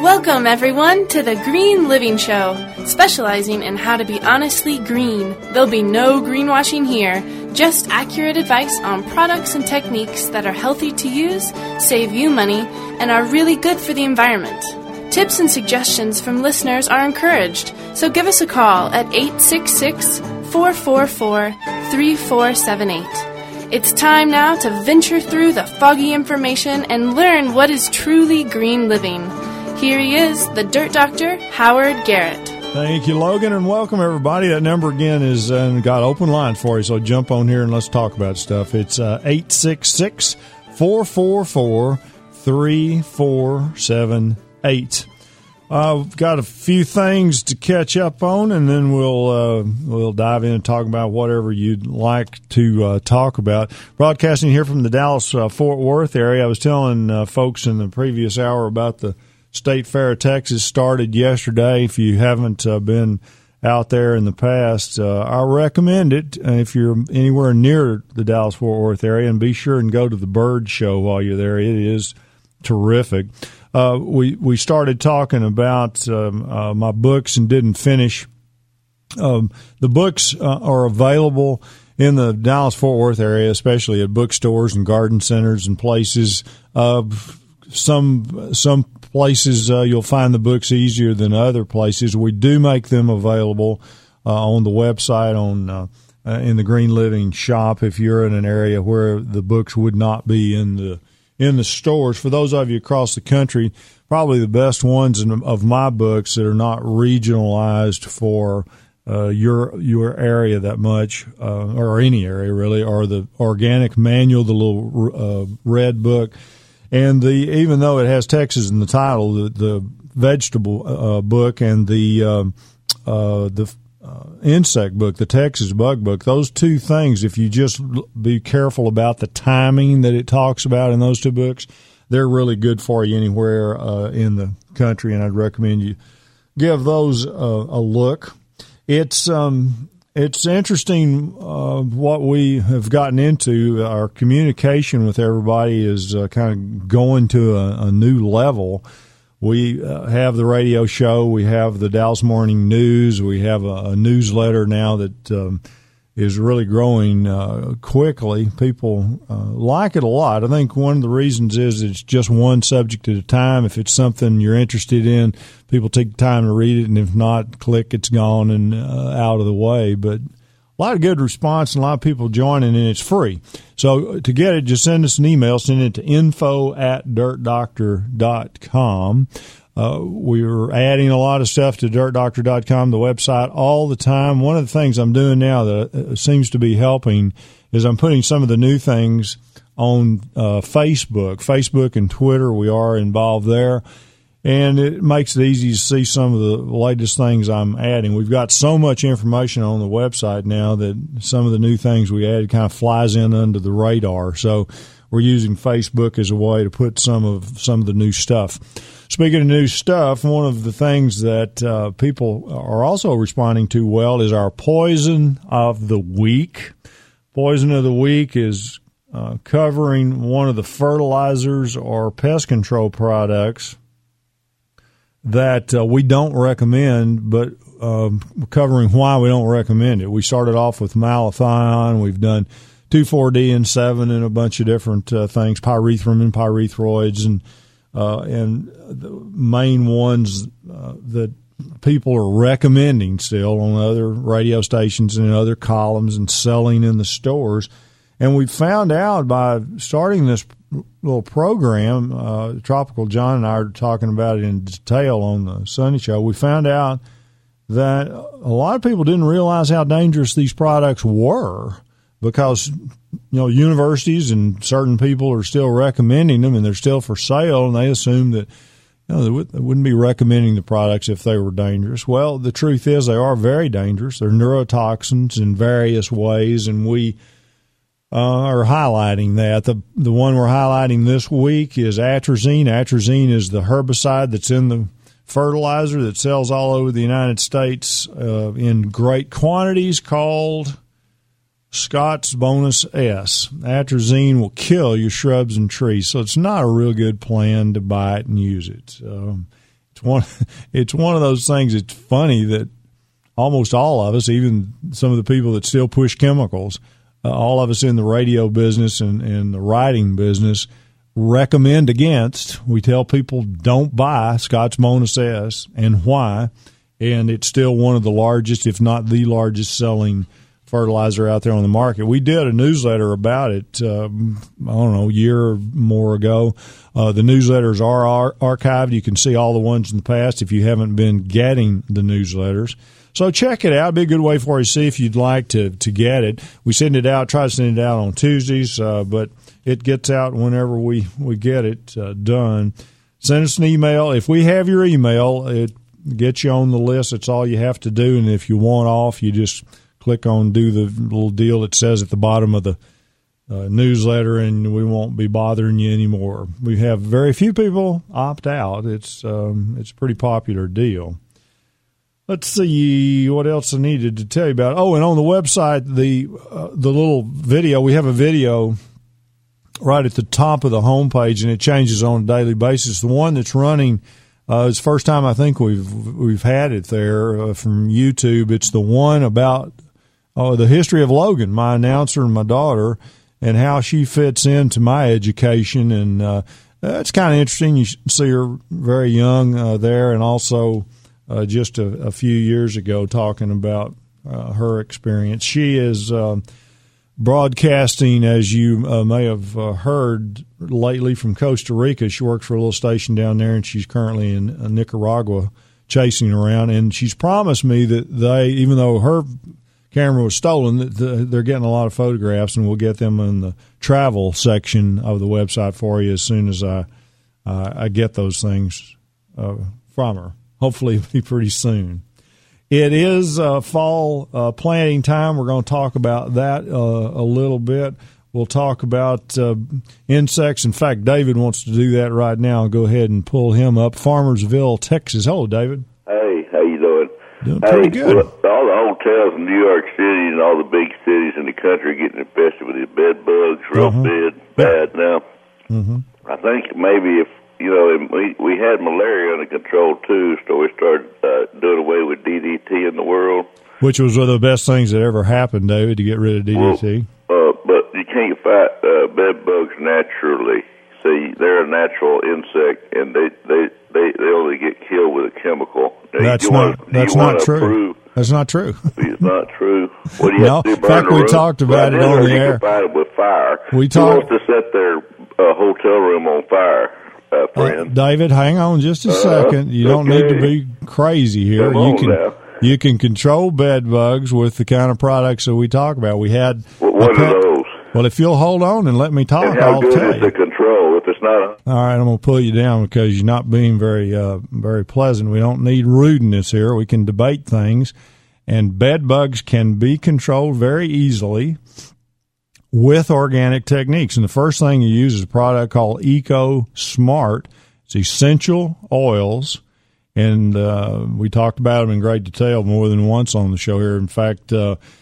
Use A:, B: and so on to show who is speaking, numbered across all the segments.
A: Welcome, everyone, to the Green Living Show, specializing in how to be honestly green. There'll be no greenwashing here, just accurate advice on products and techniques that are healthy to use, save you money, and are really good for the environment. Tips and suggestions from listeners are encouraged, so give us a call at 866-444-3478. It's time now to venture through the foggy information and learn what is truly green living. Here he is, the Dirt Doctor, Howard Garrett.
B: Thank you, Logan, and welcome, everybody. That number again is got open lines for you, so jump on here and let's talk about stuff. It's 866-444-3478. I've got a few things to catch up on, and then we'll dive in and talk about whatever you'd like to talk about. Broadcasting here from the Dallas-Fort Worth area. I was telling folks in the previous hour about the State Fair of Texas started yesterday. If you haven't been out there in the past, I recommend it if you're anywhere near the Dallas-Fort Worth area, and be sure and go to the Bird Show while you're there. It is terrific. We started talking about my books and didn't finish. The books are available in the Dallas-Fort Worth area, especially at bookstores and garden centers and places. Some places you'll find the books easier than other places. We do make them available on the website in the Green Living shop if you're in an area where the books would not be in the stores. For those of you across the country, probably the best ones of my books that are not regionalized for your area that much, or any area really, are the Organic Manual, the little red book, and even though it has Texas in the title, the vegetable book and the insect book, the Texas bug book, those two things, if you just be careful about the timing that it talks about in those two books, they're really good for you anywhere in the country, and I'd recommend you give those a look. It's interesting what we have gotten into. Our communication with everybody is kind of going to a new level. We have the radio show. We have the Dallas Morning News. We have a newsletter now that is really growing quickly. People like it a lot. I think one of the reasons is it's just one subject at a time. If it's something you're interested in, people take time to read it, and if not, click, it's gone and out of the way. But a lot of good response and a lot of people joining, and it's free. So to get it, just send us an email. Send it to info@dirtdoctor.com. We're adding a lot of stuff to dirtdoctor.com, the website, all the time. One of the things I'm doing now that seems to be helping is I'm putting some of the new things on Facebook and Twitter. We are involved there. And it makes it easy to see some of the latest things I'm adding. We've got so much information on the website now that some of the new things we add kind of flies in under the radar. So we're using Facebook as a way to put some of the new stuff. Speaking of new stuff, one of the things that people are also responding to well is our Poison of the Week. Poison of the Week is covering one of the fertilizers or pest control products that we don't recommend, but covering why we don't recommend it. We started off with malathion. We've done 2,4-D and 7 and a bunch of different things, pyrethrum and pyrethroids, and the main ones that people are recommending still on other radio stations and in other columns and selling in the stores. And we found out by starting this little program, Tropical John and I are talking about it in detail on the Sunday Show, we found out that a lot of people didn't realize how dangerous these products were, because universities and certain people are still recommending them and they're still for sale, and they assume that they wouldn't be recommending the products if they were dangerous. Well, the truth is they are very dangerous. They're neurotoxins in various ways, and we are highlighting that. The one we're highlighting this week is atrazine. Atrazine is the herbicide that's in the fertilizer that sells all over the United States in great quantities, called Scott's Bonus S. Atrazine will kill your shrubs and trees, so it's not a real good plan to buy it and use it. It's It's one of those things. It's funny that almost all of us, even some of the people that still push chemicals, all of us in the radio business and the writing business recommend against. We tell people don't buy Scotts Bonus S, and why. And it's still one of the largest, if not the largest, selling fertilizer out there on the market. We did a newsletter about it, I don't know, a year or more ago. The newsletters are archived. You can see all the ones in the past if you haven't been getting the newsletters. So check it out. It'd be a good way for you to see if you'd like to get it. We send it out, try to send it out on Tuesdays, but it gets out whenever we get it done. Send us an email. If we have your email, it gets you on the list. That's all you have to do. And if you want off, you just click on do the little deal it says at the bottom of the newsletter, and we won't be bothering you anymore. We have very few people opt out. It's a pretty popular deal. Let's see what else I needed to tell you about. Oh, and on the website, the little video, we have a video right at the top of the homepage, and it changes on a daily basis. The one that's running is the first time I think we've had it there from YouTube. It's the one about the history of Logan, my announcer, and my daughter, and how she fits into my education. And it's kind of interesting. You see her very young there, and also just a few years ago talking about her experience. She is broadcasting, as you may have heard lately, from Costa Rica. She works for a little station down there, and she's currently in Nicaragua chasing around. And she's promised me that even though her camera was stolen, that they're getting a lot of photographs, and we'll get them in the travel section of the website for you as soon as I get those things from her. Hopefully it'll be pretty soon. It is fall planting time. We're going to talk about that a little bit. We'll talk about insects. In fact, David wants to do that right now. I'll go ahead and pull him up. Farmersville, Texas. Hello, David.
C: Hey, how you doing?
B: Doing pretty good.
C: Well, all the hotels in New York City and all the big cities in the country are getting infested with these bed bugs real bad now. Mm-hmm. I think maybe if, we had malaria under control, too, so we started doing away with DDT in the world. Which was
B: one of the best things that ever happened, David, to get rid of DDT.
C: But you can't fight bed bugs naturally. See, they're a natural insect, and they only get killed with a chemical. Now, that's not true. That's not true. It's not true. What do you have to do?
B: In fact, we talked about it on the air.
C: Fight it with fire. Who wants to set their hotel room on fire?
B: David, hang on just a second. You don't need to be crazy here. You can control bed bugs with the kind of products that we talk about. We had
C: what are those?
B: Well, if you'll hold on and let me talk,
C: I'll tell you.
B: How good is
C: the control? If it's not,
B: all right, I'm going to pull you down because you're not being very pleasant. We don't need rudeness here. We can debate things, and bed bugs can be controlled very easily with organic techniques. And the first thing you use is a product called Eco Smart. It's essential oils, and we talked about them in great detail more than once on the show here. In fact,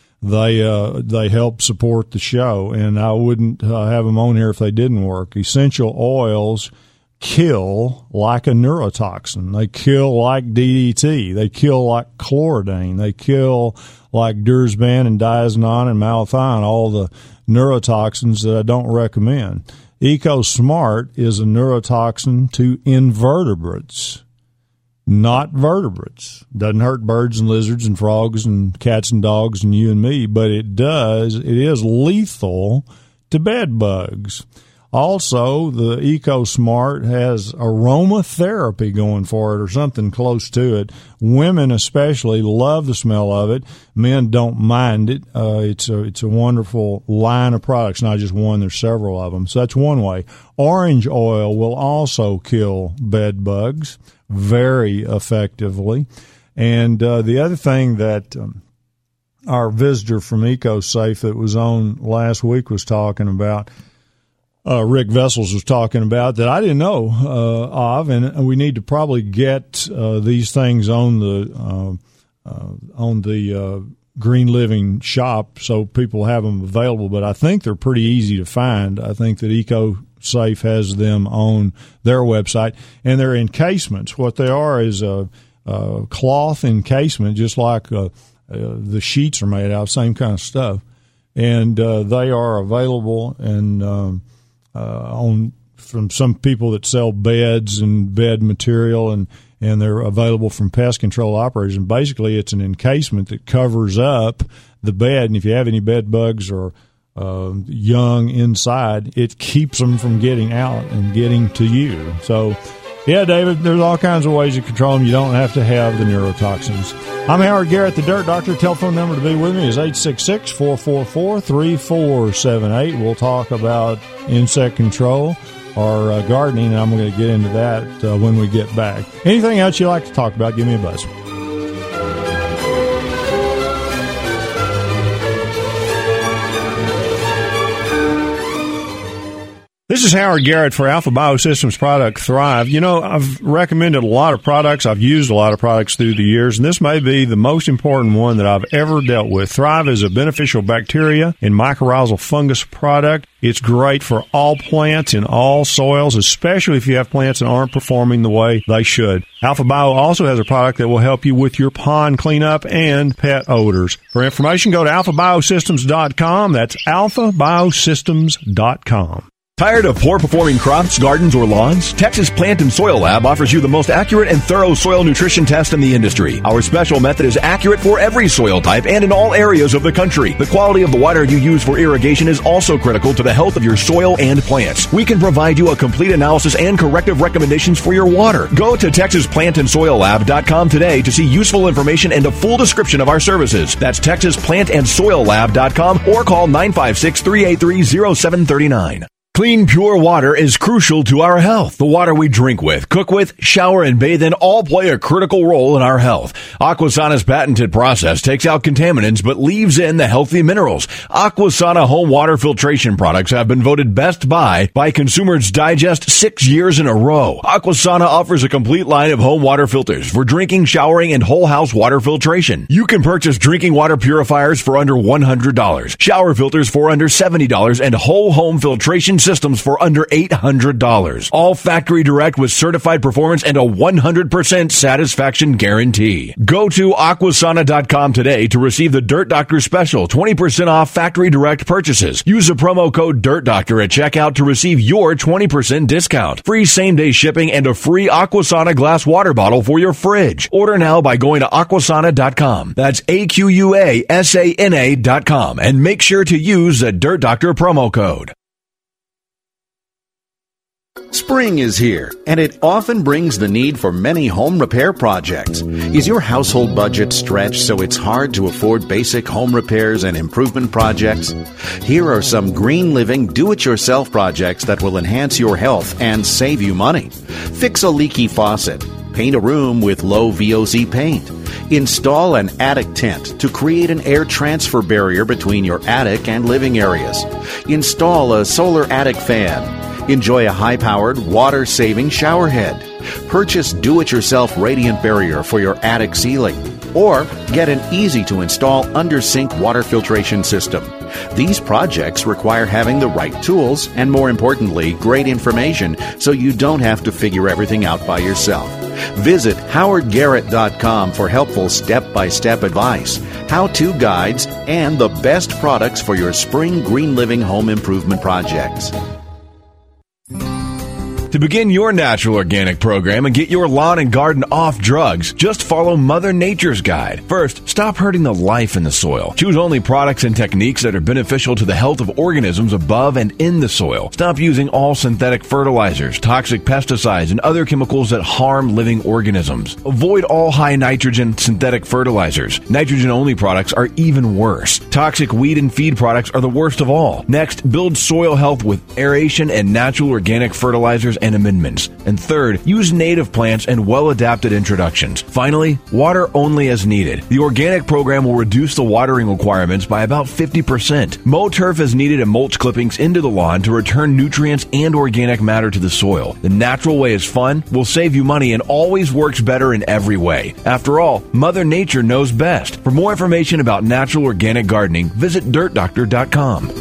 B: they help support the show, and I wouldn't have them on here if they didn't work. Essential oils kill like a neurotoxin. They kill like DDT. They kill like chlordane. They kill like Dursban and Diazinon and malathion, all the neurotoxins that I don't recommend. Eco Smart is a neurotoxin to invertebrates, not vertebrates. Doesn't hurt birds and lizards and frogs and cats and dogs and you and me, but it is lethal to bed bugs. Also, the Eco Smart has aromatherapy going for it, or something close to it. Women especially love the smell of it. Men don't mind it. It's a wonderful line of products, not just one. There's several of them. So that's one way. Orange oil will also kill bed bugs very effectively. And the other thing that our visitor from EcoSafe that was on last week was talking about, Rick Vessels was talking about, that I didn't know of, and we need to probably get these things on the Green Living shop, so people have them available, but I think they're pretty easy to find. I think that EcoSafe has them on their website, and they're encasements. What they are is a cloth encasement, just like the sheets are made out of, same kind of stuff. And they are available and from some people that sell beds and bed material, and they're available from pest control operators. And basically, it's an encasement that covers up the bed, and if you have any bed bugs or young inside, it keeps them from getting out and getting to you. So, yeah, David, there's all kinds of ways to control them. You don't have to have the neurotoxins. I'm Howard Garrett, the Dirt Doctor. Telephone number to be with me is 866-444-3478. We'll talk about insect control or gardening, and I'm going to get into that when we get back. Anything else you'd like to talk about, give me a buzz. This is Howard Garrett for Alpha Biosystems product Thrive. You know, I've recommended a lot of products. I've used a lot of products through the years, and this may be the most important one that I've ever dealt with. Thrive is a beneficial bacteria and mycorrhizal fungus product. It's great for all plants in all soils, especially if you have plants that aren't performing the way they should. Alpha Bio also has a product that will help you with your pond cleanup and pet odors. For information, go to alphabiosystems.com. That's alphabiosystems.com.
D: Tired of poor-performing crops, gardens, or lawns? Texas Plant and Soil Lab offers you the most accurate and thorough soil nutrition test in the industry. Our special method is accurate for every soil type and in all areas of the country. The quality of the water you use for irrigation is also critical to the health of your soil and plants. We can provide you a complete analysis and corrective recommendations for your water. Go to TexasPlantandSoilLab.com today to see useful information and a full description of our services. That's TexasPlantandSoilLab.com or call 956-383-0739. Clean, pure water is crucial to our health. The water we drink with, cook with, shower, and bathe in all play a critical role in our health. Aquasana's patented process takes out contaminants but leaves in the healthy minerals. Aquasana home water filtration products have been voted Best Buy by Consumers Digest 6 years in a row. Aquasana offers a complete line of home water filters for drinking, showering, and whole house water filtration. You can purchase drinking water purifiers for under $100, shower filters for under $70, and whole home filtration systems for under $800. All factory direct with certified performance and a 100% satisfaction guarantee. Go to Aquasana.com today to receive the Dirt Doctor special, 20% off factory direct purchases. Use the promo code Dirt Doctor at checkout to receive your 20% discount. Free same-day shipping and a free Aquasana glass water bottle for your fridge. Order now by going to Aquasana.com. That's AQUASANA.com and make sure to use the Dirt Doctor promo code.
E: Spring is here, and it often brings the need for many home repair projects. Is your household budget stretched so it's hard to afford basic home repairs and improvement projects? Here are some Green Living do-it-yourself projects that will enhance your health and save you money. Fix a leaky faucet. Paint a room with low VOC paint. Install an attic tent to create an air transfer barrier between your attic and living areas. Install a solar attic fan. Enjoy a high-powered, water-saving shower head. Purchase do-it-yourself radiant barrier for your attic ceiling. Or get an easy-to-install under-sink water filtration system. These projects require having the right tools and, more importantly, great information so you don't have to figure everything out by yourself. Visit howardgarrett.com for helpful step-by-step advice, how-to guides, and the best products for your spring Green Living home improvement projects.
D: To begin your natural organic program and get your lawn and garden off drugs, just follow Mother Nature's guide. First, stop hurting the life in the soil. Choose only products and techniques that are beneficial to the health of organisms above and in the soil. Stop using all synthetic fertilizers, toxic pesticides, and other chemicals that harm living organisms. Avoid all high nitrogen synthetic fertilizers. Nitrogen-only products are even worse. Toxic weed and feed products are the worst of all. Next, build soil health with aeration and natural organic fertilizers and amendments. And third, use native plants and well-adapted introductions. Finally, water only as needed. The organic program will reduce the watering requirements by about 50%. Mow turf as needed and mulch clippings into the lawn to return nutrients and organic matter to the soil. The natural way is fun, will save you money, and always works better in every way. After all, Mother Nature knows best. For more information about natural organic gardening, visit dirtdoctor.com.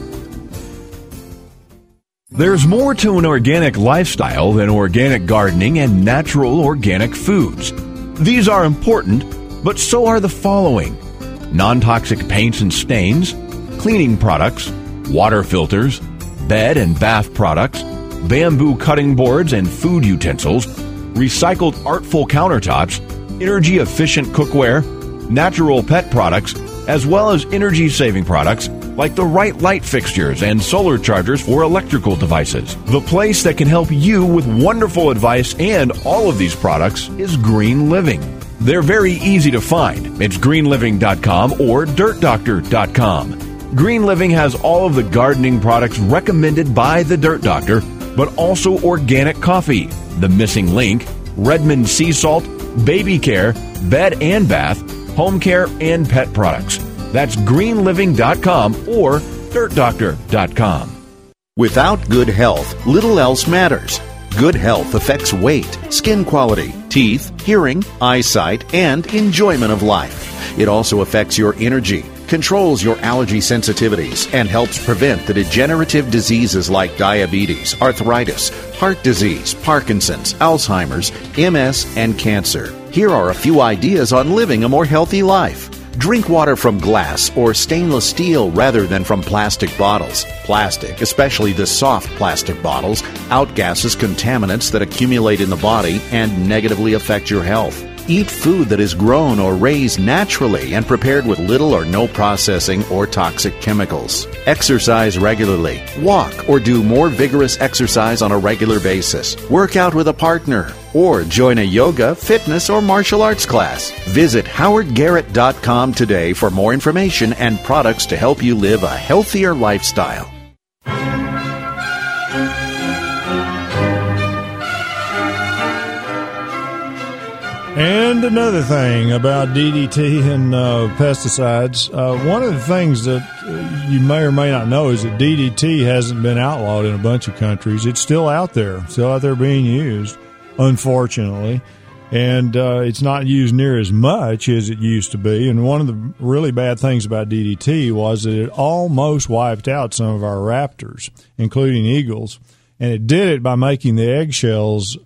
D: There's more to an organic lifestyle than organic gardening and natural organic foods. These are important, but so are the following: non-toxic paints and stains, cleaning products, water filters, bed and bath products, bamboo cutting boards and food utensils, recycled artful countertops, energy-efficient cookware, natural pet products, as well as energy-saving products like the right light fixtures and solar chargers for electrical devices. The place that can help you with wonderful advice and all of these products is Green Living. They're very easy to find. It's greenliving.com or dirtdoctor.com. Green Living has all of the gardening products recommended by the Dirt Doctor, but also organic coffee, the missing link, Redmond sea salt, baby care, bed and bath, home care, and pet products. That's greenliving.com or dirtdoctor.com.
E: Without good health, little else matters. Good health affects weight, skin quality, teeth, hearing, eyesight, and enjoyment of life. It also affects your energy, controls your allergy sensitivities, and helps prevent the degenerative diseases like diabetes, arthritis, heart disease, Parkinson's, Alzheimer's, MS, and cancer. Here are a few ideas on living a more healthy life. Drink water from glass or stainless steel rather than from plastic bottles. Plastic, especially the soft plastic bottles, outgasses contaminants that accumulate in the body and negatively affect your health. Eat food that is grown or raised naturally and prepared with little or no processing or toxic chemicals. Exercise regularly. Walk or do more vigorous exercise on a regular basis. Work out with a partner. Or join a yoga, fitness, or martial arts class. Visit howardgarrett.com today for more information and products to help you live a healthier lifestyle.
B: And another thing about DDT and pesticides, one of the things that you may or may not know is that DDT hasn't been outlawed in a bunch of countries. It's still out there being used, unfortunately. And it's not used near as much as it used to be. And one of the really bad things about DDT was that it almost wiped out some of our raptors, including eagles. And it did it by making the eggshells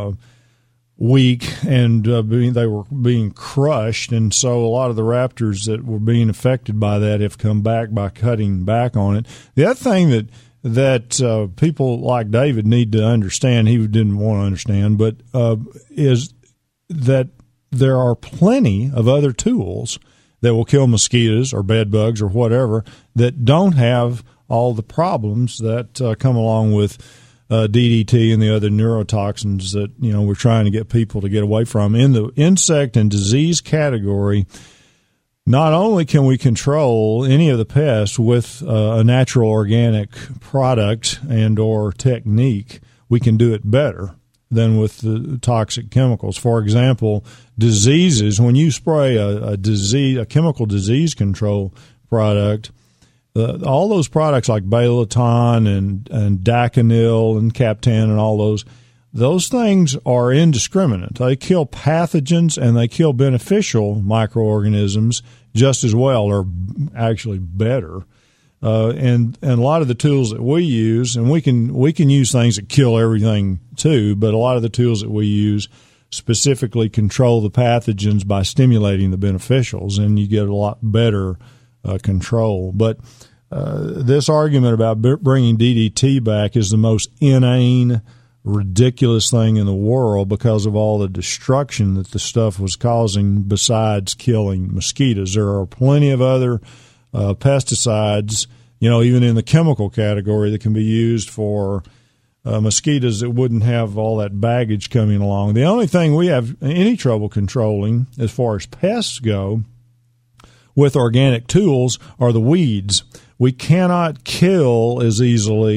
B: weak, and they were being crushed, and so a lot of the raptors that were being affected by that have come back by cutting back on it. The other thing that people like David need to understand, he didn't want to understand, but is that there are plenty of other tools that will kill mosquitoes or bed bugs or whatever that don't have all the problems that come along with DDT and the other neurotoxins that we're trying to get people to get away from. In the insect and disease category, not only can we control any of the pests with a natural organic product and or technique, we can do it better than with the toxic chemicals. For example, diseases, when you spray a chemical disease control product, all those products like Balaton and Daconil and Captan and all those things are indiscriminate. They kill pathogens and they kill beneficial microorganisms just as well, or actually better. And a lot of the tools that we use, and we can use things that kill everything too, but a lot of the tools that we use specifically control the pathogens by stimulating the beneficials, and you get a lot better control. But this argument about bringing DDT back is the most inane, ridiculous thing in the world because of all the destruction that the stuff was causing besides killing mosquitoes. There are plenty of other pesticides, even in the chemical category, that can be used for mosquitoes that wouldn't have all that baggage coming along. The only thing we have any trouble controlling as far as pests go with organic tools are the weeds. We cannot kill as easily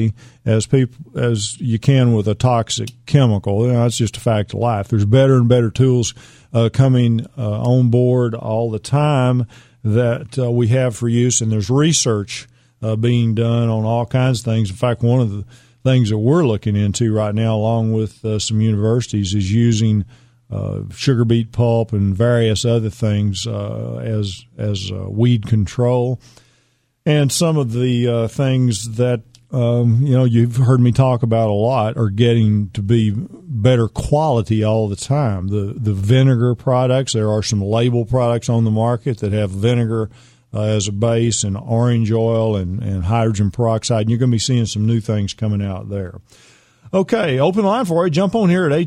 B: as you can with a toxic chemical. That's just a fact of life. There's better and better tools coming on board all the time that we have for use, and there's research being done on all kinds of things. In fact, one of the things that we're looking into right now, along with some universities, is using sugar beet pulp and various other things as weed control. And some of the things that you've heard me talk about a lot are getting to be better quality all the time. The vinegar products, there are some label products on the market that have vinegar as a base, and orange oil and hydrogen peroxide. And you're going to be seeing some new things coming out there. Okay, open line for you. Jump on here at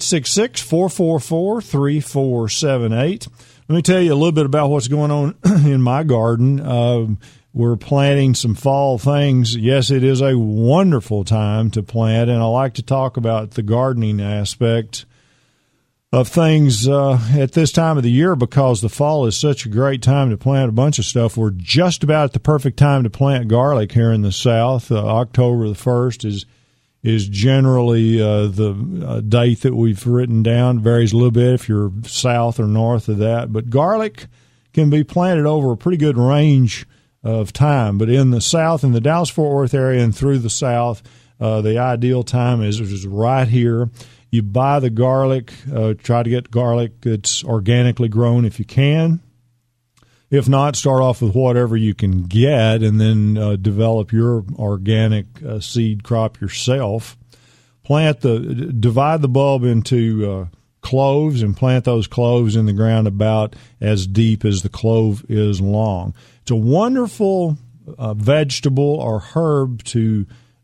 B: 866-444-3478. Let me tell you a little bit about what's going on in my garden. We're planting some fall things. Yes, it is a wonderful time to plant, and I like to talk about the gardening aspect of things at this time of the year, because the fall is such a great time to plant a bunch of stuff. We're just about at the perfect time to plant garlic here in the South. October the 1st is generally the date that we've written down. It varies a little bit if you're south or north of that. But garlic can be planted over a pretty good range of time. But in the South, in the Dallas-Fort Worth area and through the South, the ideal time is right here. You buy the garlic, try to get garlic that's organically grown if you can. If not, start off with whatever you can get, and then develop your organic seed crop yourself. Divide the bulb into cloves, and plant those cloves in the ground about as deep as the clove is long. It's a wonderful vegetable or herb to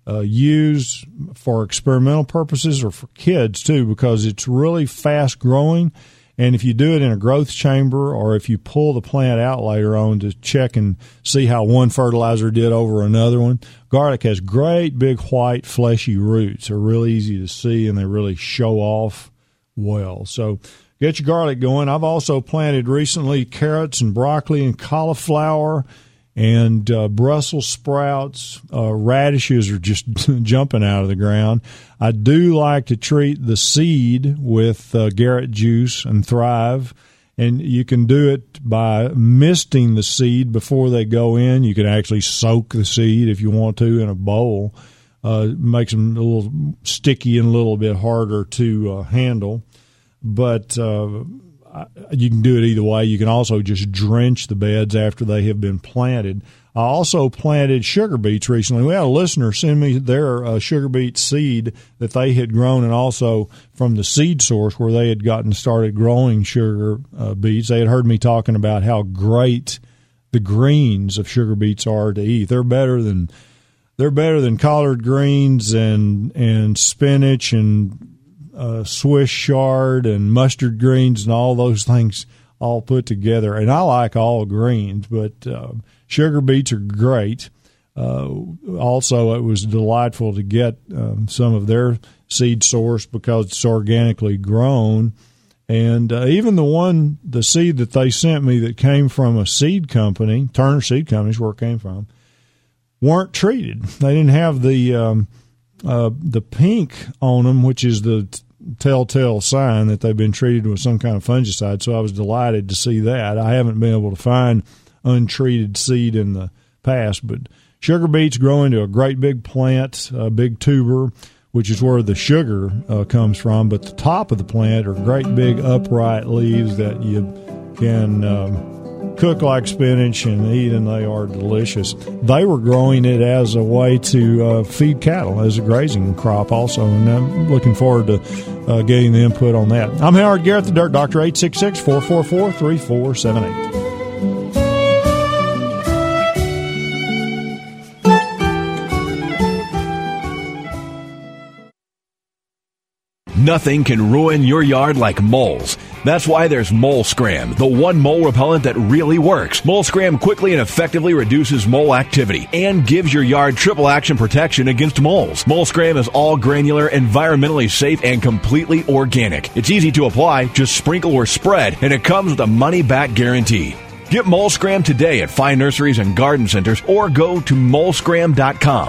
B: use for experimental purposes, or for kids too, because it's really fast growing. And if you do it in a growth chamber, or if you pull the plant out later on to check and see how one fertilizer did over another one, garlic has great big white fleshy roots. They're really easy to see, and they really show off well. So get your garlic going. I've also planted recently carrots and broccoli and cauliflower and Brussels sprouts. Radishes are just jumping out of the ground. I do like to treat the seed with Garrett juice and Thrive, and you can do it by misting the seed before they go in. You can actually soak the seed if you want to in a bowl. It makes them a little sticky and a little bit harder to handle, but you can do it either way. You can also just drench the beds after they have been planted. I also planted sugar beets recently. We had a listener send me their sugar beet seed that they had grown, and also from the seed source where they had gotten started growing sugar beets. They had heard me talking about how great the greens of sugar beets are to eat. They're better than collard greens and spinach and Swiss chard and mustard greens and all those things all put together. And I like all greens, but sugar beets are great. Also, it was delightful to get some of their seed source because it's organically grown. And even the seed that they sent me that came from a seed company, Turner Seed Company is where it came from, weren't treated. They didn't have the pink on them, which is the telltale sign that they've been treated with some kind of fungicide. So I was delighted to see that. I haven't been able to find untreated seed in the past, but sugar beets grow into a great big plant, a big tuber, which is where the sugar comes from. But the top of the plant are great big upright leaves that you can cook like spinach and eat, and they are delicious. They were growing it as a way to feed cattle, as a grazing crop also, and I'm looking forward to getting the input on that. I'm Howard Garrett, the Dirt Doctor, 866-444-3478.
D: Nothing can ruin your yard like moles. That's why there's Mole Scram, the one mole repellent that really works. Mole Scram quickly and effectively reduces mole activity and gives your yard triple action protection against moles. Mole Scram is all granular, environmentally safe, and completely organic. It's easy to apply, just sprinkle or spread, and it comes with a money-back guarantee. Get Mole Scram today at fine nurseries and garden centers, or go to molescram.com.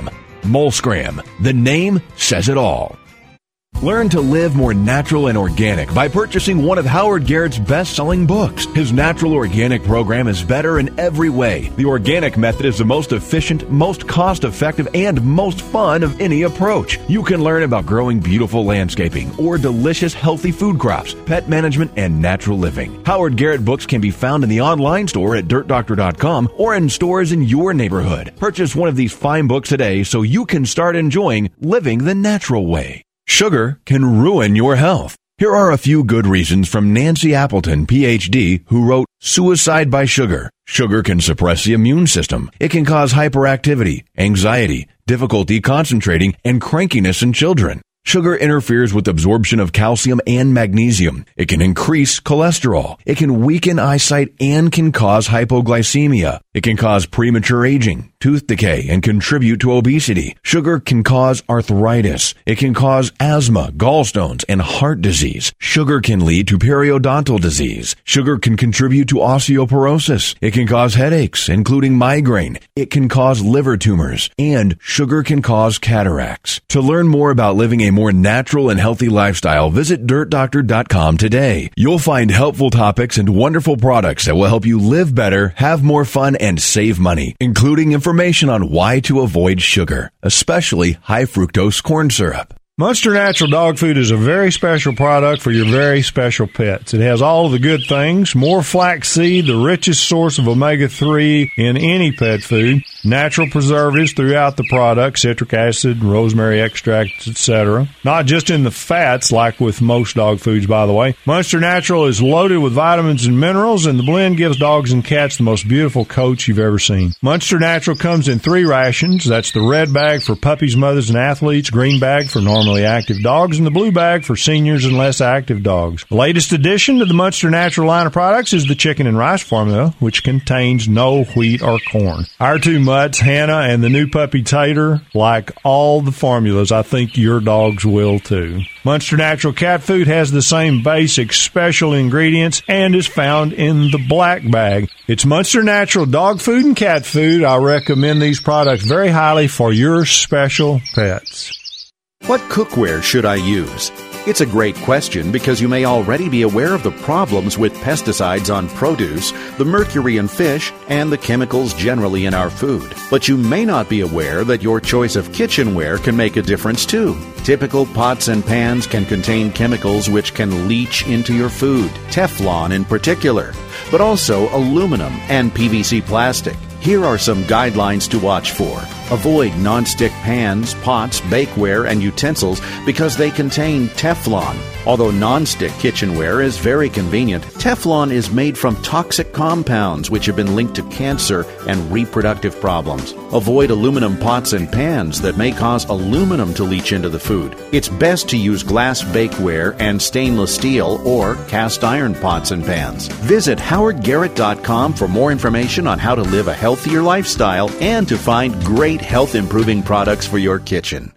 D: Molscram. The name says it all. Learn to live more natural and organic by purchasing one of Howard Garrett's best-selling books. His natural organic program is better in every way. The organic method is the most efficient, most cost-effective, and most fun of any approach. You can learn about growing beautiful landscaping or delicious, healthy food crops, pet management, and natural living. Howard Garrett books can be found in the online store at dirtdoctor.com or in stores in your neighborhood. Purchase one of these fine books today so you can start enjoying living the natural way. Sugar can ruin your health. Here are a few good reasons from Nancy Appleton, Ph.D., who wrote Suicide by Sugar. Sugar can suppress the immune system. It can cause hyperactivity, anxiety, difficulty concentrating, and crankiness in children. Sugar interferes with absorption of calcium and magnesium. It can increase cholesterol. It can weaken eyesight and can cause hypoglycemia. It can cause premature aging, tooth decay, and contribute to obesity. Sugar can cause arthritis. It can cause asthma, gallstones, and heart disease. Sugar can lead to periodontal disease. Sugar can contribute to osteoporosis. It can cause headaches, including migraine. It can cause liver tumors. And sugar can cause cataracts. To learn more about living a more natural and healthy lifestyle, visit dirtdoctor.com today. You'll find helpful topics and wonderful products that will help you live better, have more fun, and save money, including information on why to avoid sugar, especially high fructose corn syrup.
B: Munster Natural Dog Food is a very special product for your very special pets. It has all of the good things, more flaxseed, the richest source of omega-3 in any pet food, natural preservatives throughout the product, citric acid, rosemary extract, etc. Not just in the fats like with most dog foods, by the way. Munster Natural is loaded with vitamins and minerals, and the blend gives dogs and cats the most beautiful coats you've ever seen. Munster Natural comes in 3 rations. That's the red bag for puppies, mothers, and athletes, green bag for normally active dogs, and the blue bag for seniors and less active dogs. The latest addition to the Munster Natural line of products is the chicken and rice formula, which contains no wheat or corn. Our 2 mutts, Hannah and the new puppy Tater, like all the formulas. I think your dogs will too. Munster Natural cat food has the same basic special ingredients and is found in the black bag. It's Munster Natural dog food and cat food. I recommend these products very highly for your special pets.
E: What cookware should I use? It's a great question because you may already be aware of the problems with pesticides on produce, the mercury in fish, and the chemicals generally in our food. But you may not be aware that your choice of kitchenware can make a difference too. Typical pots and pans can contain chemicals which can leach into your food, Teflon in particular, but also aluminum and PVC plastic. Here are some guidelines to watch for. Avoid nonstick pans, pots, bakeware, and utensils because they contain Teflon. Although nonstick kitchenware is very convenient, Teflon is made from toxic compounds which have been linked to cancer and reproductive problems. Avoid aluminum pots and pans that may cause aluminum to leach into the food. It's best to use glass bakeware and stainless steel or cast iron pots and pans. Visit howardgarrett.com for more information on how to live a healthier lifestyle and to find great health-improving products for your kitchen.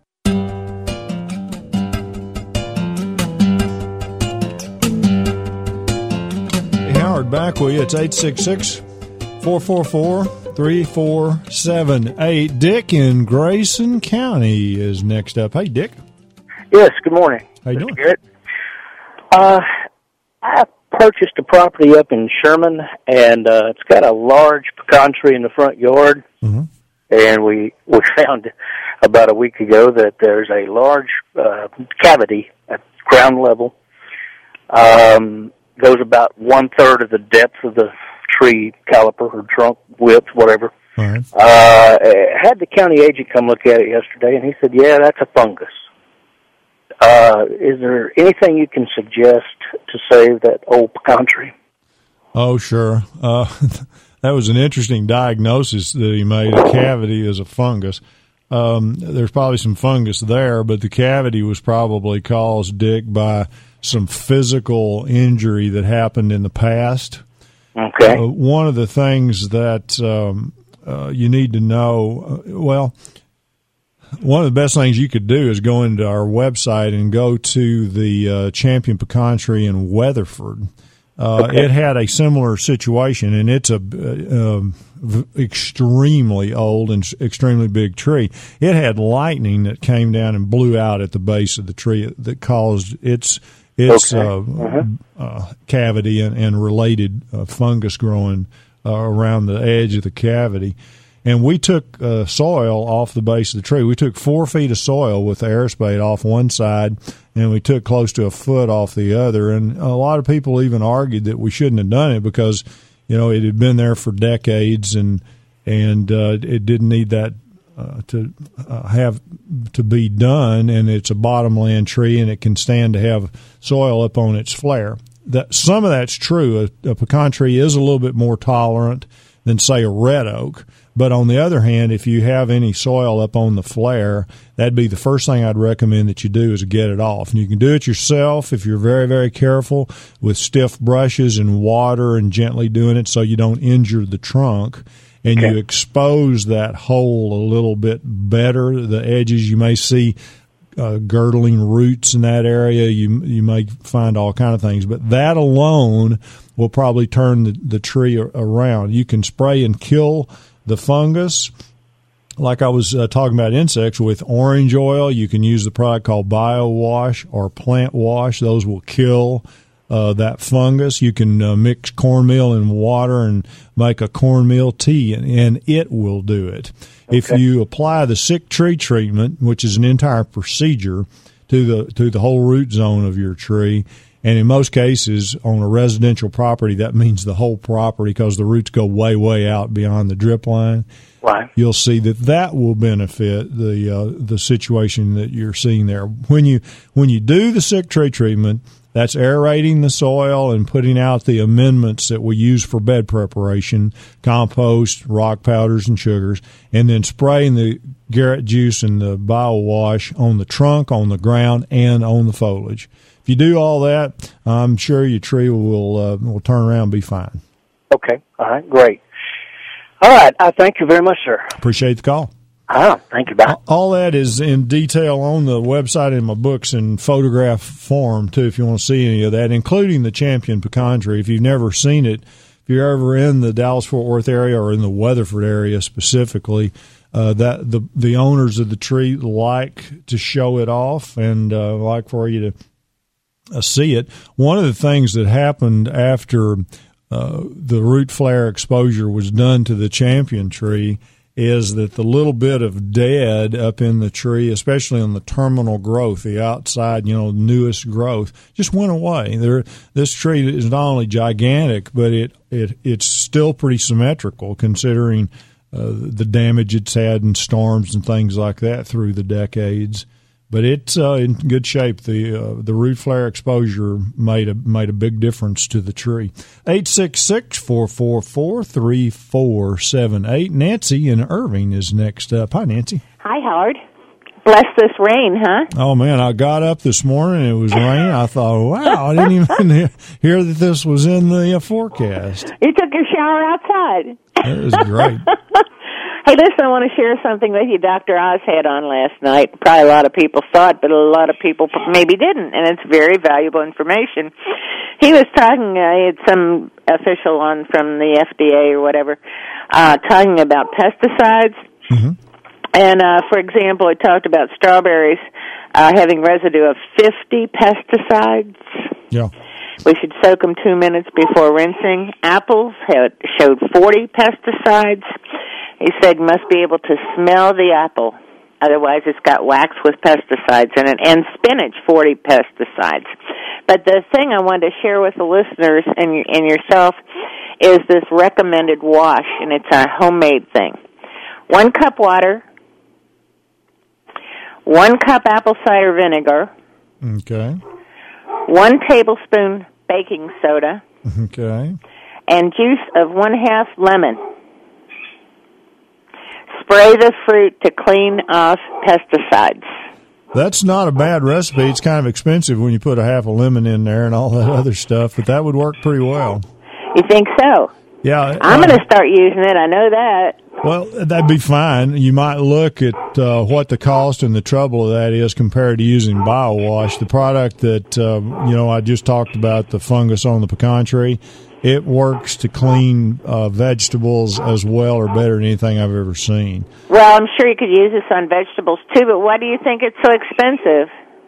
B: Howard back with you. It's 866-444-3478. Dick in Grayson County is next up. Hey, Dick.
F: Yes, good morning.
B: How you doing?
F: Garrett. I purchased a property up in Sherman, and it's got a large pecan tree in the front yard. Mm-hmm. And we found about a week ago that there's a large cavity at ground level. Goes about 1/3 of the depth of the tree caliper or trunk width, whatever. Right. Had the county agent come look at it yesterday, and he said, yeah, that's a fungus. Is there anything you can suggest to save that old pecan tree?
B: Oh, sure. That was an interesting diagnosis that he made. A cavity is a fungus. There's probably some fungus there, but the cavity was probably caused, Dick, by some physical injury that happened in the past.
F: Okay.
B: One of the things that you need to know, one of the best things you could do is go into our website and go to the Champion Pecan Tree in Weatherford. Okay. It had a similar situation, and it's extremely old and extremely big tree. It had lightning that came down and blew out at the base of the tree that caused its cavity and related fungus growing around the edge of the cavity. And we took soil off the base of the tree. We took 4 feet of soil with the air spade off one side, and we took close to a foot off the other. And a lot of people even argued that we shouldn't have done it because, it had been there for decades, and it didn't need that to have to be done. And it's a bottomland tree, and it can stand to have soil up on its flare. That some of that's true. A pecan tree is a little bit more tolerant than, say, a red oak. But on the other hand, if you have any soil up on the flare, that'd be the first thing I'd recommend that you do is get it off. And you can do it yourself if you're very, very careful with stiff brushes and water and gently doing it so you don't injure the trunk. And you expose that hole a little bit better. The edges, you may see girdling roots in that area. You may find all kind of things. But that alone will probably turn the tree around. You can spray and kill the fungus, like I was talking about insects, with orange oil. You can use the product called BioWash or Plant Wash. Those will kill that fungus. You can mix cornmeal and water and make a cornmeal tea, and it will do it. Okay. If you apply the sick tree treatment, which is an entire procedure, to the whole root zone of your tree, and in most cases, on a residential property, that means the whole property because the roots go way, way out beyond the drip line. Right. You'll see that will benefit the situation that you're seeing there. When you do the sick tree treatment, that's aerating the soil and putting out the amendments that we use for bed preparation, compost, rock powders, and sugars, and then spraying the Garrett juice and the BioWash on the trunk, on the ground, and on the foliage. If you do all that, I'm sure your tree will turn around and be fine. Okay. All right. Great. All right. I thank you very much, sir. Appreciate the call. Thank you. Bye. All that is in detail on the website in my books in photograph form, too, if you want to see any of that, including the Champion pecan tree. If you've never seen it, if you're ever in the Dallas-Fort Worth area or in the Weatherford area specifically, that the owners of the tree like to show it off and like for you to see it. One of the things that happened after the root flare exposure was done to the Champion tree is that the little bit of dead up in the tree, especially on the terminal growth, the outside, newest growth, just went away. This tree is not only gigantic, but it's still pretty symmetrical considering the damage it's had in storms and things like that through the decades. But it's in good shape. The root flare exposure made a big difference to the tree. 866-444-3478. Nancy in Irving is next up. Hi, Nancy.
G: Hi, Howard. Bless this rain, huh?
B: Oh, man, I got up this morning and it was raining. I thought, wow, I didn't even hear that this was in the forecast.
G: You took your shower outside.
B: It was great.
G: Hey, listen, I want to share something with you Dr. Oz had on last night. Probably a lot of people saw it, but a lot of people maybe didn't, and it's very valuable information. He was talking, he had some official on from the FDA or whatever, talking about pesticides. Mm-hmm. And, for example, he talked about strawberries having residue of 50 pesticides. Yeah. We should soak them 2 minutes before rinsing. Apples showed 40 pesticides. He said you must be able to smell the apple. Otherwise, it's got wax with pesticides in it. And spinach, 40 pesticides. But the thing I wanted to share with the listeners and yourself is this recommended wash, and it's a homemade thing. 1 cup water, 1 cup apple cider vinegar. Okay. 1 tablespoon baking soda. Okay. And juice of 1/2 lemon. Spray the fruit to clean off pesticides.
B: That's not a bad recipe. It's kind of expensive when you put 1/2 lemon in there and all that other stuff, but that would work pretty well.
G: You think so?
B: Yeah.
G: I'm going to start using it. I know that.
B: Well, that'd be fine. You might look at what the cost and the trouble of that is compared to using BioWash. The product that, I just talked about, the fungus on the pecan tree, it works to clean vegetables as well or better than anything I've ever seen.
G: Well, I'm sure you could use this on vegetables too, but why do you think it's so expensive?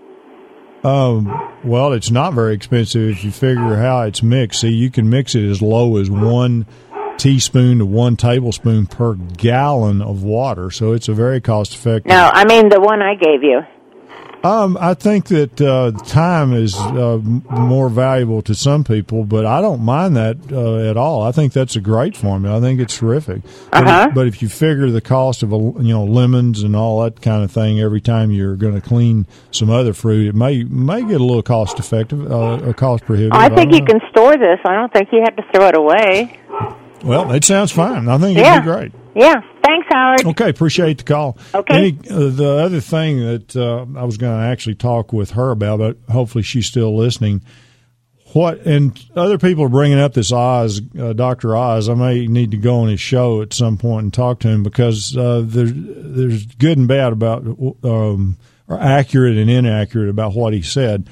B: Well, it's not very expensive if you figure how it's mixed. See, you can mix it as low as 1 teaspoon to 1 tablespoon per gallon of water, so it's a very cost-effective.
G: No, I mean the one I gave you.
B: I think that time is more valuable to some people, but I don't mind that at all. I think that's a great formula. I think it's terrific. But if you figure the cost of lemons and all that kind of thing every time you're going to clean some other fruit, it may get a little cost effective, or cost prohibitive.
G: I think you can store this. I don't think you have to throw it away.
B: Well, it sounds fine. I think it'd be great.
G: Yeah. Thanks, Howard.
B: Okay, appreciate the call.
G: Okay.
B: The other thing that I was going to actually talk with her about, but hopefully she's still listening. And other people are bringing up this Oz, Dr. Oz. I may need to go on his show at some point and talk to him because there's good and bad about, or accurate and inaccurate about what he said.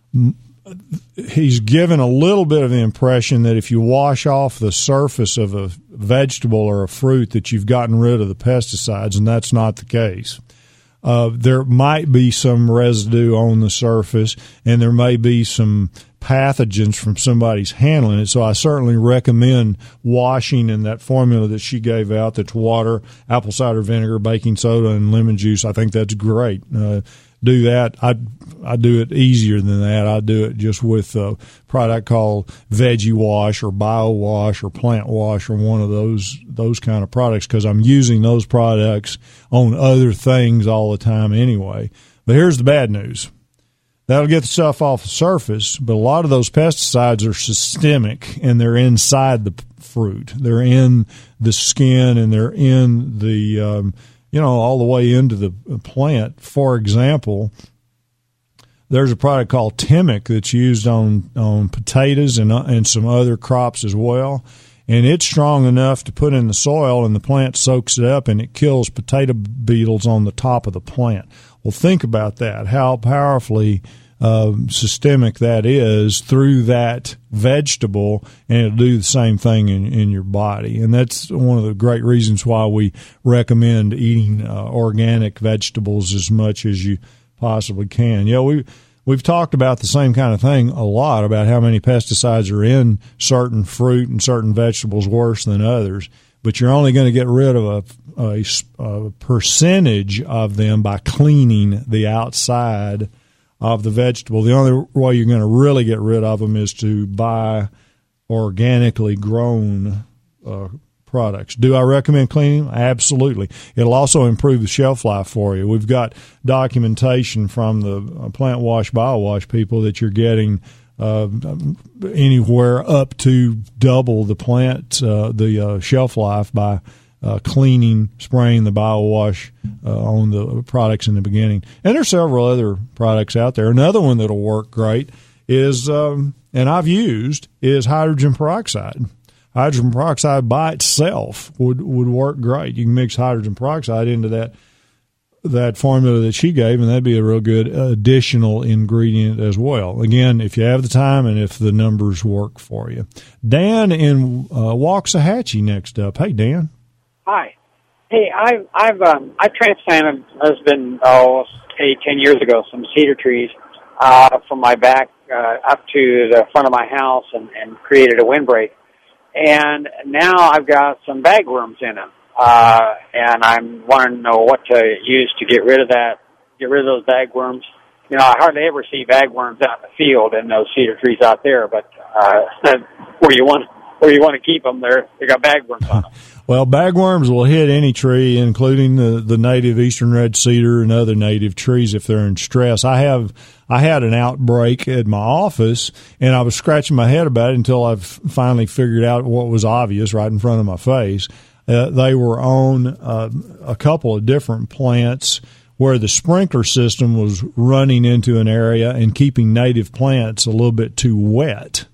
B: He's given a little bit of the impression that if you wash off the surface of a vegetable or a fruit that you've gotten rid of the pesticides, and that's not the case. There might be some residue on the surface, and there may be some pathogens from somebody's handling it. So I certainly recommend washing in that formula that she gave out. That's water, apple cider vinegar, baking soda, and lemon juice. I think that's great. Do that. I do it easier than that. I do it just with a product called Veggie Wash or BioWash or Plant Wash or one of those kind of products because I'm using those products on other things all the time anyway. But here's the bad news. That'll get the stuff off the surface, but a lot of those pesticides are systemic and they're inside the fruit. They're in the skin and they're in the all the way into the plant. For example, there's a product called Timic that's used on potatoes and some other crops as well. And it's strong enough to put in the soil, and the plant soaks it up, and it kills potato beetles on the top of the plant. Well, think about that, how powerfully systemic that is through that vegetable, and it'll do the same thing in your body. And that's one of the great reasons why we recommend eating organic vegetables as much as you possibly can. We've talked about the same kind of thing a lot, about how many pesticides are in certain fruit and certain vegetables worse than others, but you're only going to get rid of a percentage of them by cleaning the outside of the vegetable. The only way you're going to really get rid of them is to buy organically grown products. Do I recommend cleaning them? Absolutely. It'll also improve the shelf life for you. We've got documentation from the Plant Wash, BioWash people that you're getting anywhere up to double the shelf life by cleaning, spraying the BioWash on the products in the beginning. And there's several other products out there. Another one that'll work great is, and I've used, is hydrogen peroxide. Hydrogen peroxide by itself would work great. You can mix hydrogen peroxide into that formula that she gave, and that'd be a real good additional ingredient as well. Again, if you have the time and if the numbers work for you. Dan in Waxahachie next up. Hey, Dan.
H: Hi. Hey, I transplanted, it's been 10 years ago, some cedar trees from my back up to the front of my house and created a windbreak. And now I've got some bagworms in them, and I'm wanting to know what to use to get rid of those bagworms. You know, I hardly ever see bagworms out in the field in those cedar trees out there, but where you want to keep them, they got bagworms on them.
B: Well, bagworms will hit any tree, including the native eastern red cedar and other native trees if they're in stress. I had an outbreak at my office, and I was scratching my head about it until I finally figured out what was obvious right in front of my face. They were on a couple of different plants where the sprinkler system was running into an area and keeping native plants a little bit too wet.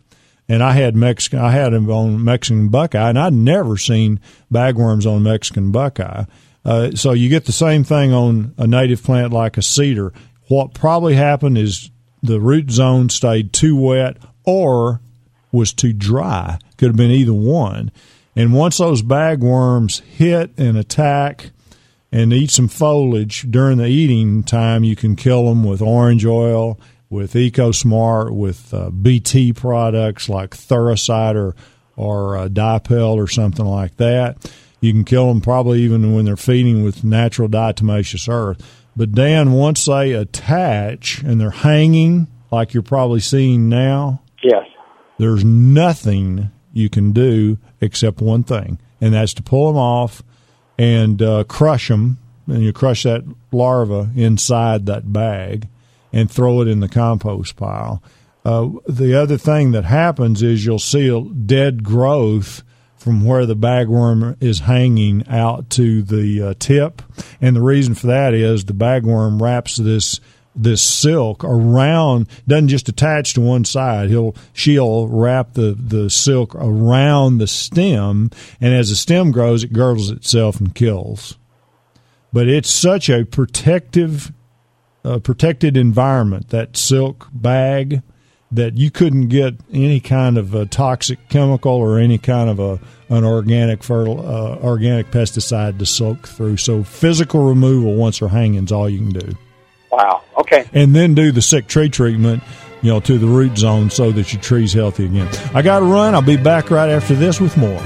B: And I had them on Mexican buckeye, and I'd never seen bagworms on Mexican buckeye. So you get the same thing on a native plant like a cedar. What probably happened is the root zone stayed too wet or was too dry. Could have been either one. And once those bagworms hit and attack and eat some foliage during the eating time, you can kill them with orange oil, with EcoSmart, with BT products like Thuricide or Dipel or something like that. You can kill them probably even when they're feeding with natural diatomaceous earth. But, Dan, once they attach and they're hanging like you're probably seeing now,
F: yes,
B: there's nothing you can do except one thing, and that's to pull them off and crush them, and you crush that larva inside that bag and throw it in the compost pile. The other thing that happens is you'll see a dead growth from where the bagworm is hanging out to the tip, and the reason for that is the bagworm wraps this silk around, doesn't just attach to one side. She'll wrap the silk around the stem, and as the stem grows, it girdles itself and kills. But it's such a protected environment, that silk bag, that you couldn't get any kind of a toxic chemical or any kind of an organic pesticide to soak through. So physical removal once they're hanging is all you can do.
F: Wow. Okay.
B: And then do the sick tree treatment, to the root zone so that your tree's healthy again. I got to run. I'll be back right after this with more.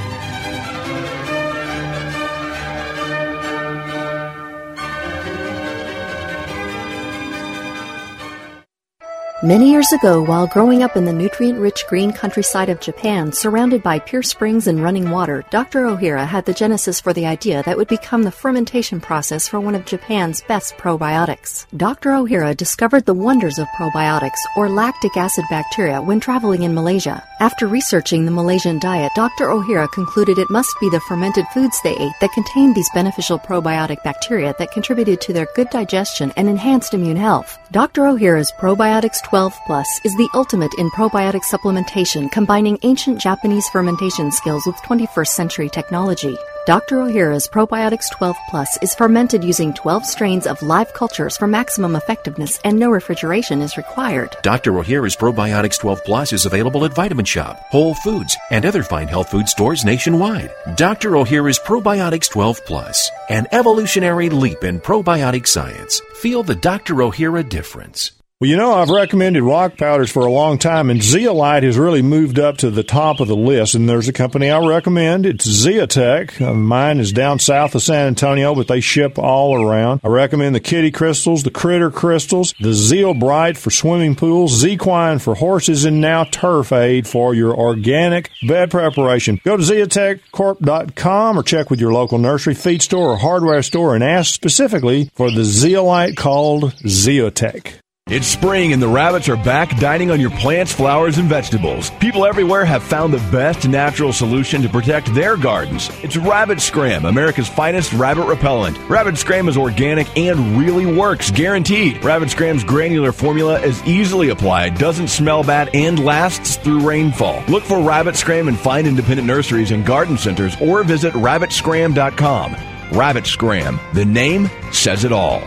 I: Many years ago, while growing up in the nutrient-rich green countryside of Japan, surrounded by pure springs and running water, Dr. Ohira had the genesis for the idea that would become the fermentation process for one of Japan's best probiotics. Dr. Ohira discovered the wonders of probiotics, or lactic acid bacteria, when traveling in Malaysia. After researching the Malaysian diet, Dr. Ohira concluded it must be the fermented foods they ate that contained these beneficial probiotic bacteria that contributed to their good digestion and enhanced immune health. Dr. Ohira's Probiotics 12 Plus is the ultimate in probiotic supplementation, combining ancient Japanese fermentation skills with 21st century technology. Dr. Ohira's Probiotics 12 Plus is fermented using 12 strains of live cultures for maximum effectiveness, and no refrigeration is required.
J: Dr. Ohira's Probiotics 12 Plus is available at Vitamin Shop, Whole Foods, and other fine health food stores nationwide. Dr. Ohira's Probiotics 12 Plus, an evolutionary leap in probiotic science. Feel the Dr. Ohira difference.
B: Well, I've recommended rock powders for a long time, and Zeolite has really moved up to the top of the list, and there's a company I recommend. It's Zeotech. Mine is down south of San Antonio, but they ship all around. I recommend the Kitty Crystals, the Critter Crystals, the Zeobright for swimming pools, Zequine for horses, and now Turf Aid for your organic bed preparation. Go to zeotechcorp.com or check with your local nursery, feed store, or hardware store and ask specifically for the zeolite called Zeotech.
D: It's spring and the rabbits are back dining on your plants, flowers, and vegetables. People everywhere have found the best natural solution to protect their gardens. It's Rabbit Scram, America's finest rabbit repellent. Rabbit Scram is organic and really works, guaranteed. Rabbit Scram's granular formula is easily applied, doesn't smell bad, and lasts through rainfall. Look for Rabbit Scram in fine independent nurseries and garden centers or visit rabbitscram.com. Rabbit Scram, the name says it all.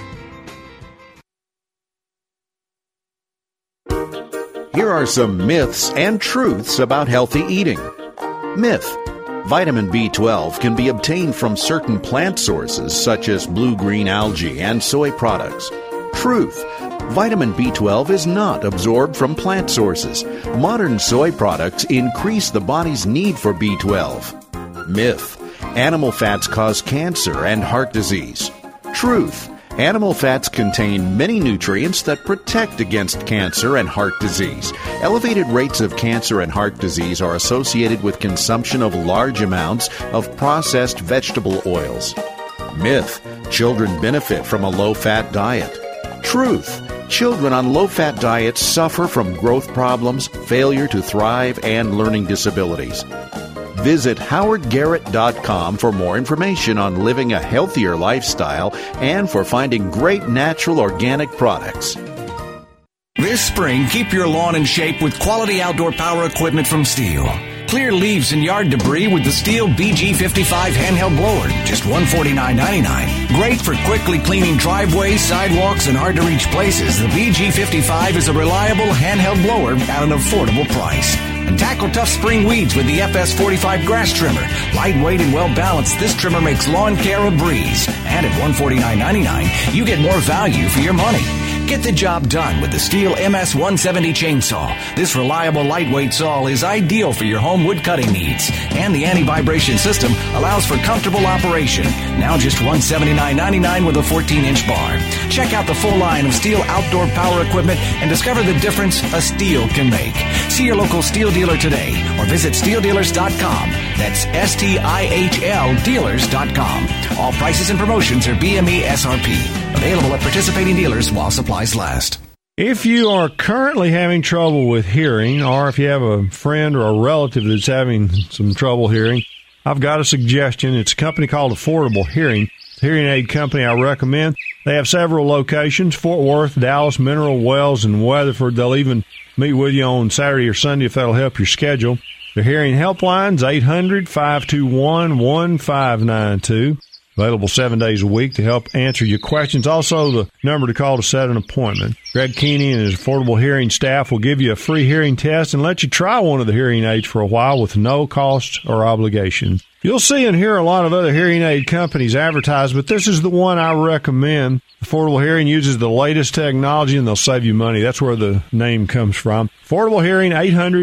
E: Here are some myths and truths about healthy eating. Myth: vitamin B12 can be obtained from certain plant sources such as blue-green algae and soy products. Truth: vitamin B12 is not absorbed from plant sources. Modern soy products increase the body's need for B12. Myth: animal fats cause cancer and heart disease. Truth: animal fats contain many nutrients that protect against cancer and heart disease. Elevated rates of cancer and heart disease are associated with consumption of large amounts of processed vegetable oils. Myth: children benefit from a low-fat diet. Truth: children on low-fat diets suffer from growth problems, failure to thrive, and learning disabilities. Visit howardgarrett.com for more information on living a healthier lifestyle and for finding great natural organic products.
K: This spring, keep your lawn in shape with quality outdoor power equipment from Steel. Clear leaves and yard debris with the Steel BG55 handheld blower, just $149.99. Great for quickly cleaning driveways, sidewalks, and hard-to-reach places. The BG55 is a reliable handheld blower at an affordable price. And tackle tough spring weeds with the FS45 grass trimmer. Lightweight and well-balanced, this trimmer makes lawn care a breeze. And at $149.99, you get more value for your money. Get the job done with the Steel MS-170 chainsaw. This reliable, lightweight saw is ideal for your home wood cutting needs. And the anti-vibration system allows for comfortable operation. Now just $179.99 with a 14-inch bar. Check out the full line of Steel outdoor power equipment and discover the difference a Steel can make. See your local Steel dealer today or visit SteelDealers.com. That's STIHL Dealers.com. All prices and promotions are BME SRP. Available at participating dealers while supplies last.
B: If you are currently having trouble with hearing, or if you have a friend or a relative that's having some trouble hearing, I've got a suggestion. It's a company called Affordable Hearing. Hearing aid company I recommend. They have several locations, Fort Worth, Dallas, Mineral Wells, and Weatherford. They'll even meet with you on Saturday or Sunday if that'll help your schedule. The hearing helpline's 800-521-1592. Available 7 days a week to help answer your questions. Also, the number to call to set an appointment. Greg Keeney and his Affordable Hearing staff will give you a free hearing test and let you try one of the hearing aids for a while with no cost or obligation. You'll see and hear a lot of other hearing aid companies advertise, but this is the one I recommend. Affordable Hearing uses the latest technology, and they'll save you money. That's where the name comes from. Affordable Hearing,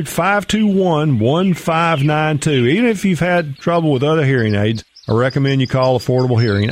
B: 800-521-1592. Even if you've had trouble with other hearing aids, I recommend you call Affordable Hearing,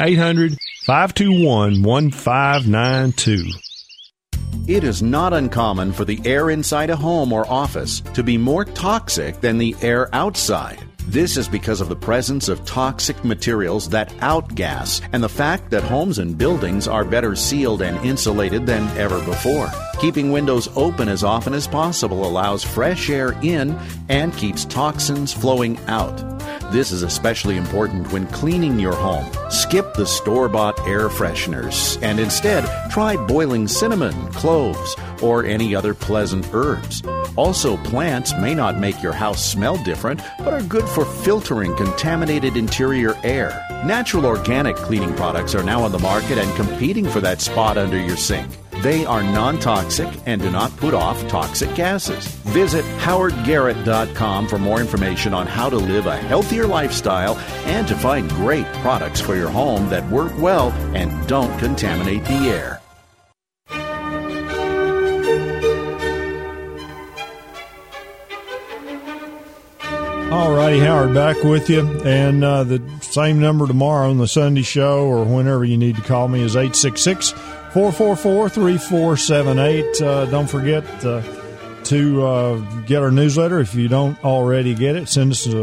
B: 800-521-1592.
E: It is not uncommon for the air inside a home or office to be more toxic than the air outside. This is because of the presence of toxic materials that outgas and the fact that homes and buildings are better sealed and insulated than ever before. Keeping windows open as often as possible allows fresh air in and keeps toxins flowing out. This is especially important when cleaning your home. Skip the store-bought air fresheners and instead try boiling cinnamon, cloves, or any other pleasant herbs. Also, plants may not make your house smell different, but are good for filtering contaminated interior air. Natural organic cleaning products are now on the market and competing for that spot under your sink. They are non-toxic and do not put off toxic gases. Visit howardgarrett.com for more information on how to live a healthier lifestyle and to find great products for your home that work well and don't contaminate the air.
B: All righty, Howard, back with you. And the same number tomorrow on the Sunday show or whenever you need to call me is 866-444-3478. Don't forget to get our newsletter. If you don't already get it, send us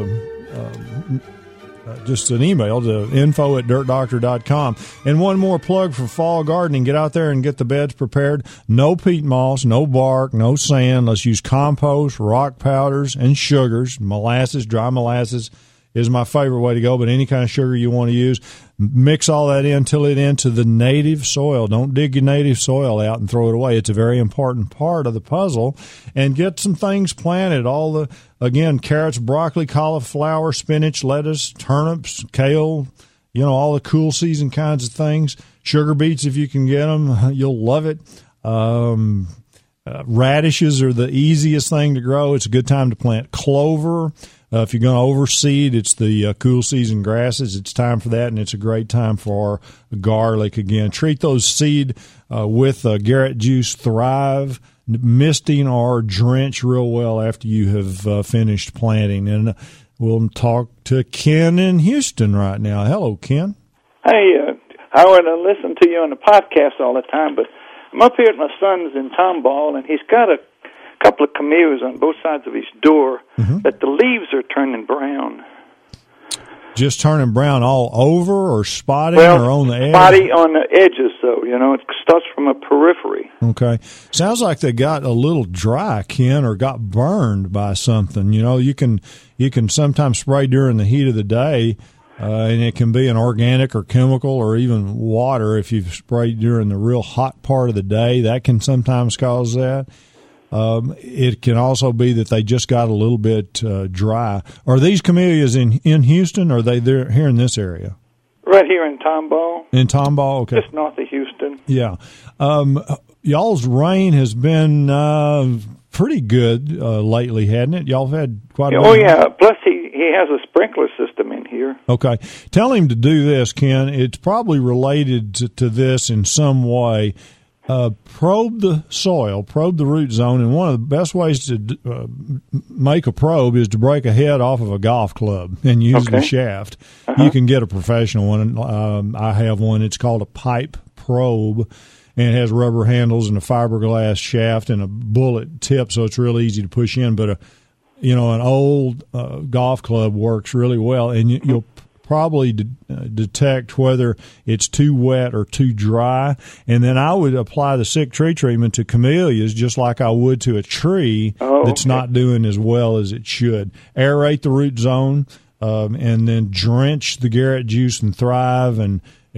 B: just an email to info@dirtdoctor.com. And one more plug for fall gardening. Get out there and get the beds prepared. No peat moss, no bark, no sand. Let's use compost, rock powders, and sugars. Molasses, dry molasses is my favorite way to go, but any kind of sugar you want to use. Mix all that in till it into the native soil. Don't dig your native soil out and throw it away. It's a very important part of the puzzle. And get some things planted. Again, carrots, broccoli, cauliflower, spinach, lettuce, turnips, kale, all the cool season kinds of things. Sugar beets, if you can get them, you'll love it. Radishes are the easiest thing to grow. It's a good time to plant clover. If you're going to overseed, it's the cool season grasses. It's time for that, and it's a great time for garlic again. Treat those seed with Garrett Juice Thrive, misting or drench real well after you have finished planting. And we'll talk to Ken in Houston right now. Hello, Ken.
L: Hey, Howard, I listen to you on the podcast all the time, but I'm up here at my son's in Tomball, and he's got a couple of camellias on both sides of his door that the leaves are turning brown.
B: Just turning brown all over or spotty or on the edge?
L: Spotty on the edges, though. It starts from a periphery.
B: Okay. Sounds like they got a little dry, Ken, or got burned by something. You can sometimes spray during the heat of the day And it can be an organic or chemical or even water. If you've sprayed during the real hot part of the day, that can sometimes cause that. It can also be that they just got a little bit dry. Are these camellias in Houston, or are they there here in this area?
L: Right here in Tomball.
B: In Tomball, okay.
L: Just north of Houston.
B: Yeah. Y'all's rain has been pretty good lately, hadn't it? Y'all have had quite a bit.
L: Oh, yeah. Plus, he has a sprinkler system in here.
B: Okay. Tell him to do this, Ken. It's probably related to this in some way. Probe the soil, probe the root zone, and one of the best ways to make a probe is to break a head off of a golf club and use the shaft. You can get a professional one. I have one. It's called a pipe probe, and it has rubber handles and a fiberglass shaft and a bullet tip, so it's real easy to push in. But an old golf club works really well, and you'll probably detect whether it's too wet or too dry. And then I would apply the sick tree treatment to camellias just like I would to a tree that's not doing as well as it should. Aerate the root zone, and then drench the Garrett juice and Thrive, and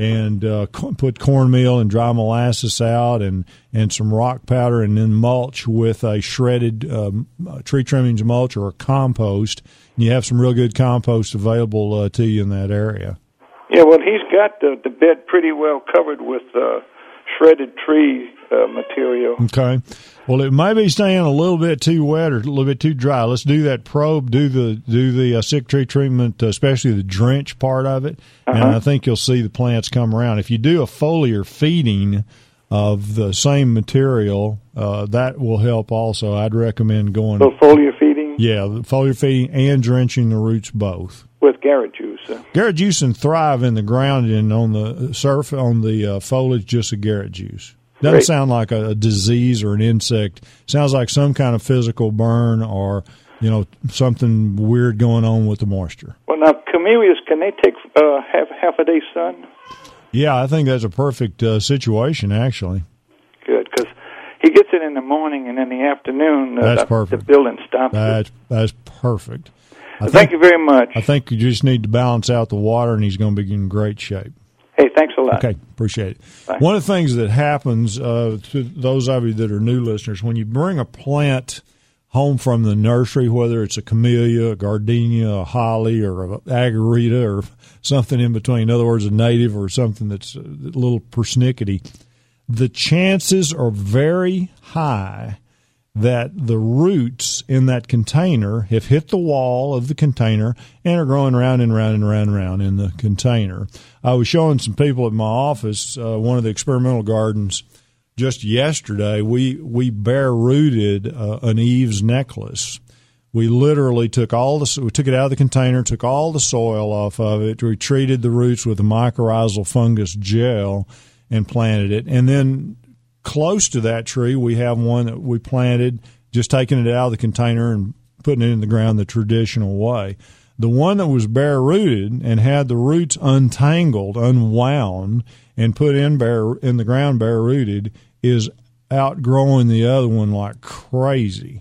B: put cornmeal and dry molasses out and some rock powder, and then mulch with a shredded tree trimmings mulch or a compost. And you have some real good compost available to you in that area.
L: Yeah, well, he's got the bed pretty well covered with shredded tree material.
B: Okay. Well, it may be staying a little bit too wet or a little bit too dry. Let's do that probe, do the sick tree treatment, especially the drench part of it, and I think you'll see the plants come around. If you do a foliar feeding of the same material, that will help also. I'd recommend going.
L: So foliar feeding?
B: Yeah, foliar feeding and drenching the roots both.
L: With Garrett juice.
B: Garrett juice and Thrive in the ground, and on the on the foliage, just a Garrett juice. Doesn't sound like a disease or an insect. Sounds like some kind of physical burn or, something weird going on with the moisture.
L: Well, now, camellias, can they take half a day sun?
B: Yeah, I think that's a perfect situation, actually.
L: Good, because he gets it in the morning and in the afternoon.
B: That's perfect.
L: The building stops.
B: That's perfect.
L: Thank you very much.
B: I think you just need to balance out the water, and he's going to be in great shape.
L: Hey, thanks a lot.
B: Okay, appreciate it.
L: Bye.
B: One of the things that happens to those of you that are new listeners, when you bring a plant home from the nursery, whether it's a camellia, a gardenia, a holly, or a agarita, or something in between, in other words, a native or something that's a little persnickety, the chances are very high that the roots in that container have hit the wall of the container and are growing round and round and round and round in the container. I was showing some people at my office one of the experimental gardens just yesterday. We bare rooted an Eve's necklace. We literally took we took it out of the container, took all the soil off of it, we treated the roots with a mycorrhizal fungus gel, and planted it. And then close to that tree, we have one that we planted, just taking it out of the container and putting it in the ground the traditional way. The one that was bare-rooted and had the roots untangled, unwound, and put in the ground bare-rooted is outgrowing the other one like crazy.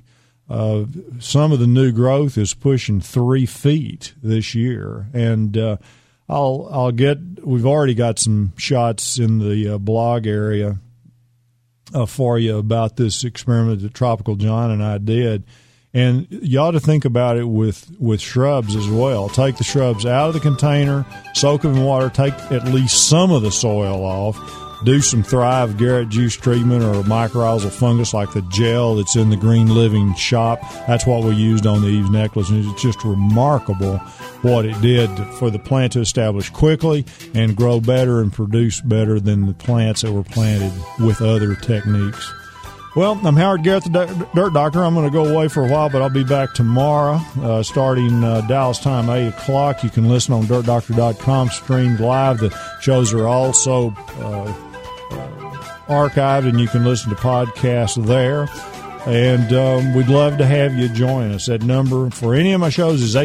B: Some of the new growth is pushing 3 feet this year, and we've already got some shots in the blog area for you about this experiment that Tropical John and I did. And you ought to think about it with shrubs as well. Take the shrubs out of the container, soak them in water, take at least some of the soil off, do some Thrive Garrett juice treatment or a mycorrhizal fungus like the gel that's in the Green Living shop. That's what we used on the Eve's necklace, and it's just remarkable what it did for the plant to establish quickly and grow better and produce better than the plants that were planted with other techniques. Well, I'm Howard Garrett, the Dirt Doctor. I'm going to go away for a while, but I'll be back tomorrow starting Dallas time, 8 o'clock. You can listen on DirtDoctor.com, streamed live. The shows are also archived, and you can listen to podcasts there. And we'd love to have you join us. That number for any of my shows is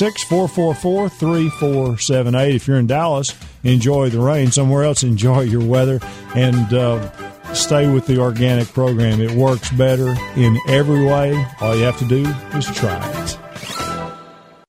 B: 866-444-3478. If you're in Dallas, enjoy the rain. Somewhere else, enjoy your weather. And stay with the organic program. It works better in every way. All you have to do is try it.